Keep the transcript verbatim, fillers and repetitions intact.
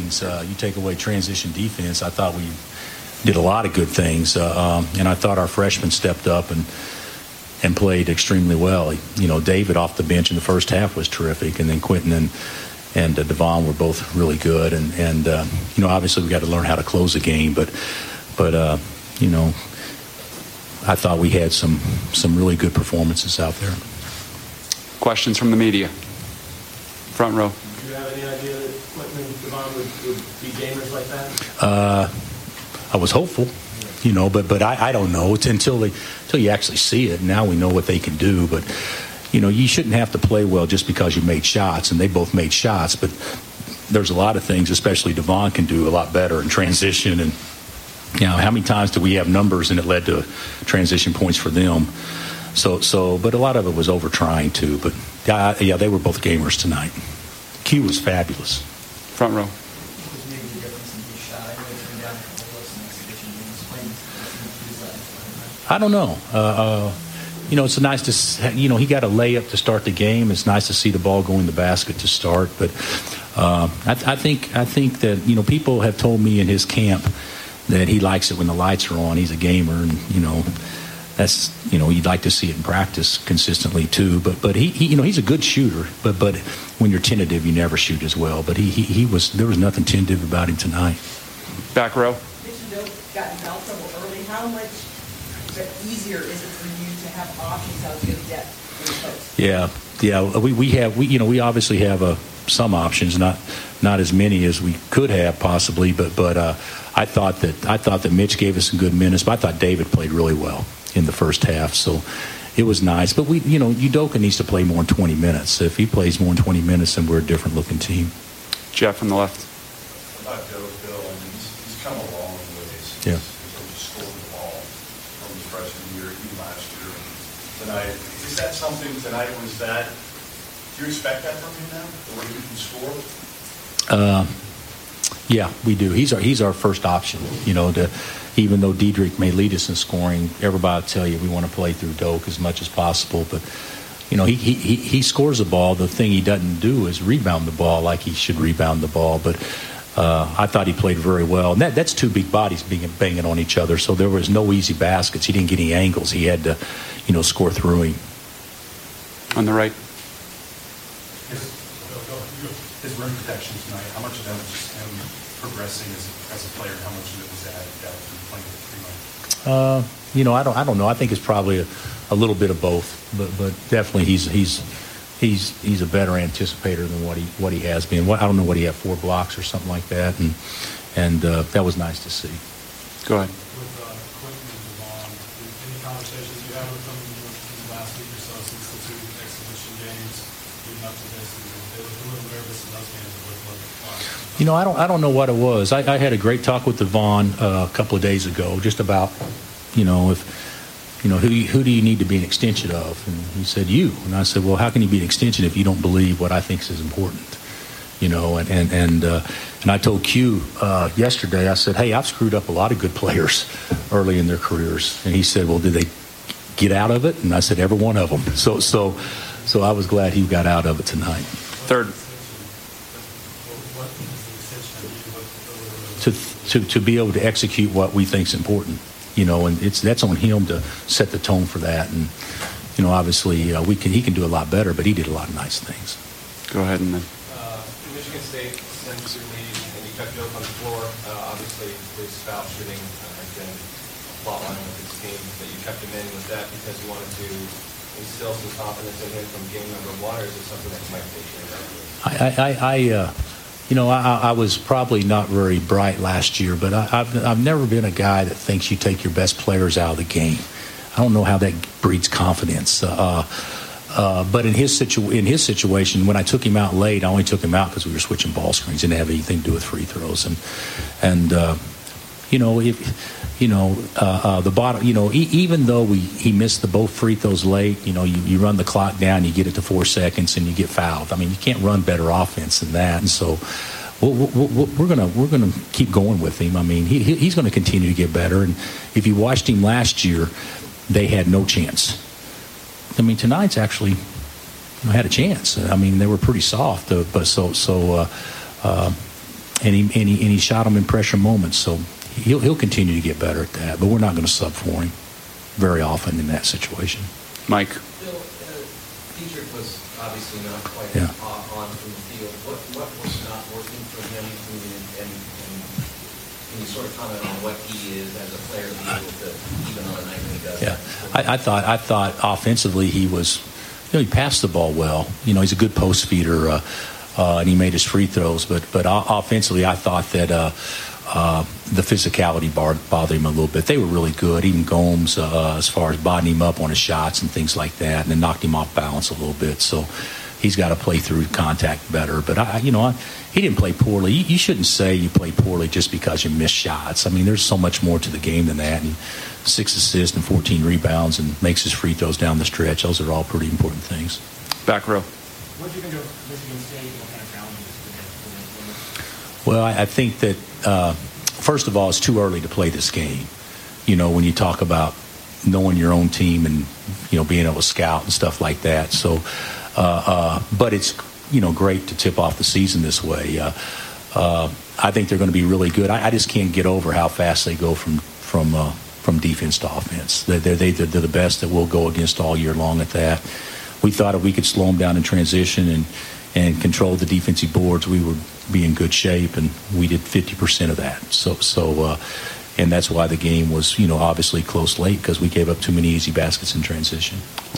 things. Uh, you take away transition defense, I thought we did a lot of good things, uh, um, and I thought our freshmen stepped up and and played extremely well. You know, David off the bench in the first half was terrific, and then Quentin and and uh, Devon were both really good. And and uh, you know, obviously we got to learn how to close a game, but but uh, you know, I thought we had some some really good performances out there. Questions from the media. Front row. Do you have any idea that Quentin and Devon would, would be gamers like that? Uh, I was hopeful, you know, but but I, I don't know. It's until they until you actually see it. Now we know what they can do, but you know, you shouldn't have to play well just because you made shots, and they both made shots. But there's a lot of things, especially Devon, can do a lot better in transition. And you know, how many times do we have numbers and it led to transition points for them? So so, but a lot of it was over trying too. But yeah, yeah, they were both gamers tonight. Q was fabulous. Front row. I don't know. Uh, uh, you know, it's nice to, you know, he got a layup to start the game. It's nice to see the ball go in the basket to start. But uh, I, I think I think that, you know, people have told me in his camp that he likes it when the lights are on. He's a gamer, and, you know, that's, you know, you'd like to see it in practice consistently too. But but he, he you know, he's a good shooter. But but when you're tentative, you never shoot as well. But he he, he was there was nothing tentative about him tonight. Back row. Mitchell Doak got in foul trouble early. How much easier is it for you to have options out of your depth in the post? Yeah, yeah. We we have we you know we obviously have uh, some options, not not as many as we could have possibly. But but uh, I thought that I thought that Mitch gave us some good minutes. But I thought David played really well in the first half, so it was nice. But we, you know, Udoka needs to play more than twenty minutes. If he plays more than twenty minutes, then we're a different looking team. Jeff on the left. About Joe Bill, I mean, he's, he's come a long ways. Yeah. He's scored the ball from his freshman year, even last year. Tonight, is that something tonight? Was that? Do you expect that from him now? The way he can score? Uh, yeah, we do. He's our he's our first option. You know, to, even though Diedrich may lead us in scoring, everybody will tell you we want to play through Doak as much as possible. But you know, he he he scores the ball. The thing he doesn't do is rebound the ball like he should rebound the ball. But uh, I thought he played very well. And that that's two big bodies being banging on each other. So there was no easy baskets. He didn't get any angles. He had to, you know, score through him. On the right. His, his rim protection tonight, how much of that was just him progressing as a, as a player? How much of it was that that from playing with three Uh, you know, I don't I don't know. I think it's probably a, a little bit of both, but but definitely he's he's he's he's a better anticipator than what he what he has been. What, I don't know what he had, four blocks or something like that, and and uh, that was nice to see. Go ahead. With uh, Quentin and Devon, any conversations you had with them in the last week or so since the two exhibition games leading up to this? They look a little nervous in those games. You know, I don't I don't know what it was. I, I had a great talk with Devon uh, a couple of days ago, just about, you know, if you know who who do you need to be an extension of? And he said you. And I said, well, how can you be an extension if you don't believe what I think is important? You know, and and and, uh, and I told Q uh, yesterday. I said, hey, I've screwed up a lot of good players early in their careers. And he said, well, did they get out of it? And I said, every one of them. So so so I was glad he got out of it tonight. Third. To, to to be able to execute what we think is important, you know, and it's that's on him to set the tone for that. And you know, obviously, uh, we can he can do a lot better, but he did a lot of nice things. Go ahead and then. Uh, Michigan State sends your lead, and you kept Doak on the floor. Uh, obviously, his foul shooting uh, has been a plot line with his team. That you kept him in, was that because you wanted to instill some confidence in him from game number one, or is it something that you might take care of? I I. I uh, You know, I, I was probably not very bright last year, but I, I've I've never been a guy that thinks you take your best players out of the game. I don't know how that breeds confidence. Uh, uh, but in his situ in his situation, when I took him out late, I only took him out because we were switching ball screens. It didn't have anything to do with free throws. And and uh, you know, if you know uh, uh, the bottom, you know, e even though we he missed the both free throws late, you know, you, you run the clock down, you get it to four seconds, and you get fouled. I mean, you can't run better offense than that. And so we'll, we'll, we're gonna we're gonna keep going with him. I mean, he he's going to continue to get better. And if you watched him last year, they had no chance. I mean, tonight's actually you know, had a chance. I mean, they were pretty soft, uh, but so so. Uh, uh, and he and he and he shot them in pressure moments. So he'll he'll continue to get better at that. But we're not going to sub for him very often in that situation. Mike. Bill, uh, Dietrich was obviously not quite Yeah. on on from the field. What what was not working for him? And, and, and can you sort of comment on what he is as a player to be able to, even on a night when he does Yeah, that? I, I thought I thought offensively he was, you know, he passed the ball well. You know, he's a good post feeder, uh, uh, and he made his free throws. But but o- offensively, I thought that uh, uh, the physicality bar- bothered him a little bit. They were really good. Even Gomes, uh, as far as bodying him up on his shots and things like that, and then knocked him off balance a little bit. So he's got to play through contact better. But I, you know, I, he didn't play poorly. You, you shouldn't say you play poorly just because you miss shots. I mean, there's so much more to the game than that. And six assists and fourteen rebounds and makes his free throws down the stretch. Those are all pretty important things. Back row. What do you think of Michigan State? What kind of challenges do they have? Well, I, I think that, uh, first of all, it's too early to play this game. You know, when you talk about knowing your own team and, you know, being able to scout and stuff like that. So, uh, uh, but it's, you know, great to tip off the season this way. Uh, uh, I think they're going to be really good. I, I just can't get over how fast they go from from uh, from defense to offense. They're, they're, they're the best that we'll go against all year long at that. We thought if we could slow them down in transition and, and control the defensive boards, we would be in good shape, and we did fifty percent of that. So, so uh, and that's why the game was, you know, obviously close late, because we gave up too many easy baskets in transition.